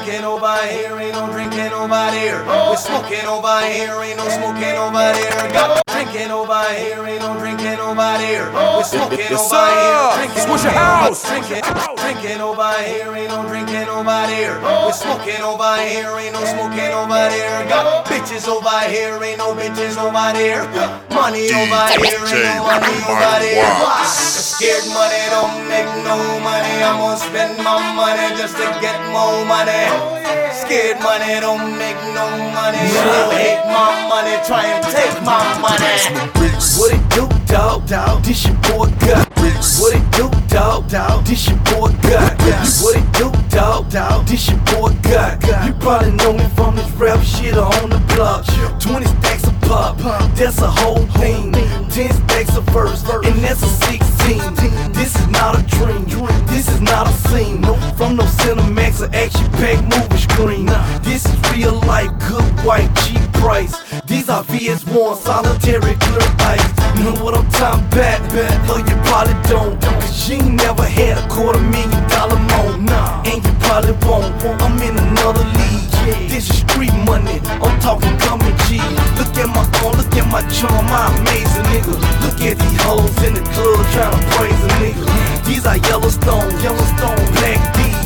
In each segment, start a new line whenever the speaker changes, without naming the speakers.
drinking over here, ain't no drinking over there. We're smoking over here, ain't no smoking over there. Got drinking over here, ain't no drinking over there. We're smoking over here, drinking over here. Drinking over here, ain't no drinking over there. We're smoking over here, ain't no smoking over there. Got bitches over here, ain't no bitches over there. Money over here, ain't no money over there. Scared money don't make no money. I'm gonna spend my money just to get more money. Scared money don't make no money. You hate my money, try and take my money.
What it do, dog? This your boy got. What it do, dog? This your boy got. What it do, dog? This your boy got. You probably know me from this rap shit on the block. 20 stacks of pop, that's a whole thing. 10 stacks of verse, and that's a 16. This is not a dream, this is not a scene. No, from no Cinemax or action-packed movie screen. This is real life, good white, cheap price. These are VS1 solitary clear ice. You know what I'm talking about? Though you probably don't, cause you ain't never had a $250,000 moan. And you probably won't, I'm in another league. This is street money, I'm talking coming G. Look at my phone, look at my charm, my amazing nigga. Look at these hoes in the club trying to praise a nigga. These are Yellowstone, Black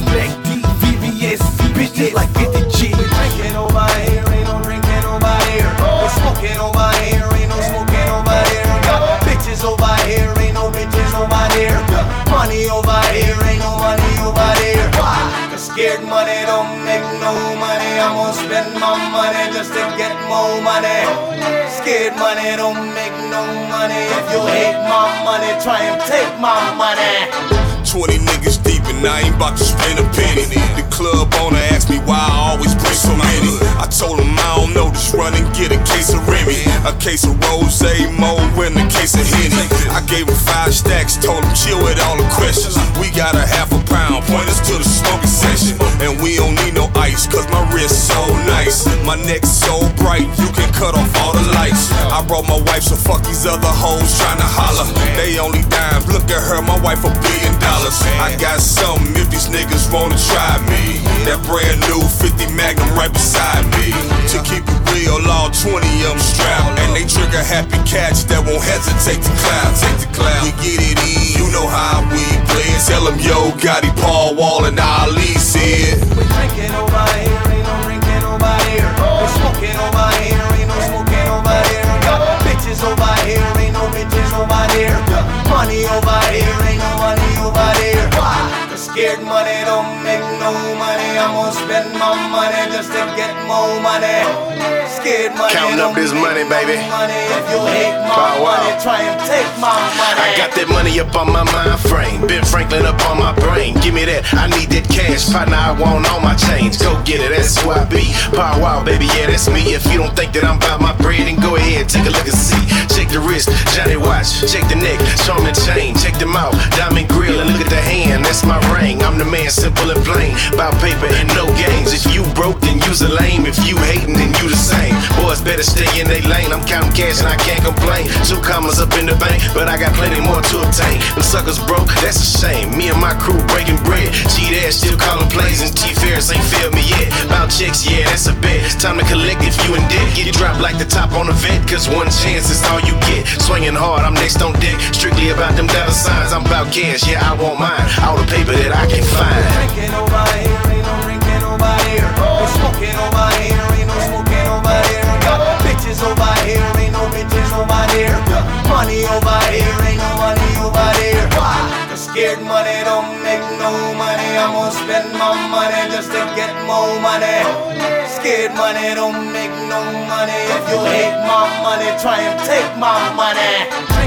D, VVS, bitches like 50 G.
We drinking over here, ain't no drinking over here. We smoking over here, ain't no smoking over here. Got bitches over here, ain't no bitches over there. Money over here, ain't no money over there. Cause scared money don't make no money. I'm gonna spend my money just to get more money. Scared money don't make no money. If you hate my money, try and take my money.
20 niggas deep and I ain't about to spend a penny. The club owner asked me why I always bring so many. I told him I don't know, just run and get a case of Remy, a case of Rosé, Mo, and a case of Henny. I gave him 5 stacks, told him chill with all the questions. We got a half a pound, point us to the smoking section. And we don't need no ice, cause my wrist so nice. My neck so bright, you can cut off all the lights. I brought my wife, so fuck these other hoes trying to holler. They only dimes, look at her, my wife $1 billion. I got something if these niggas wanna try me. That brand new 50 Magnum right beside me. To keep it real, all 20 of them strapped. And they trigger happy cats that won't hesitate to clap. We get it in, you know how we play it. Tell them yo, Gotti, Paul Wall, and Ali said.
We drinking over here, ain't no drinking over here. We smoking over here, ain't no smoking over here. Got bitches over here, ain't no bitches over there. Money over here, ain't no money over there. Cause scared money don't make no money. I'm gonna spend my money just to get more money. Scared money
counting up this money, baby.
If you hate my money, try and take my money.
I got that money up on my mind frame, Ben Franklin up on my brain. Give me that, I need that cash, partner, I want all my change. Go get it, that's who I be. Power wow, baby, yeah, that's me. If you don't think that I'm about my bread, then go ahead, take a look and see. Check the wrist, Johnny watch, check the neck, charm and chain, check them out, diamond grill, and look at the hand, that's my ring. I'm the man, simple and plain, about paper and no games. If you broke, then you's a lame. If you hating, then you the same. Boys better stay in they lane. I'm counting cash and I can't complain. 2 commas up in the bank, but I got plenty more to obtain. Them suckers broke, that's a shame. Me and my crew breaking bread. G-Dash still calling plays and T-Ferris ain't failed me yet. Bout checks, yeah, that's a bet. It's time to collect if you in debt. Get dropped like the top on the vet, cause one chance is all you get. Swinging hard, I'm next on deck. Strictly about them dollar signs. I'm about cash, yeah, I want mine. All the paper that I can find.
Drinking over here, ain't no drinking over here. We smoking over here, ain't no smoking over here. Got bitches over here, ain't no bitches over there. Money over here, ain't no money over there. Cause scared money don't make no money. I'm gonna spend my money just to get more money. Scared money don't make no money. If you hate my money, try and take my money.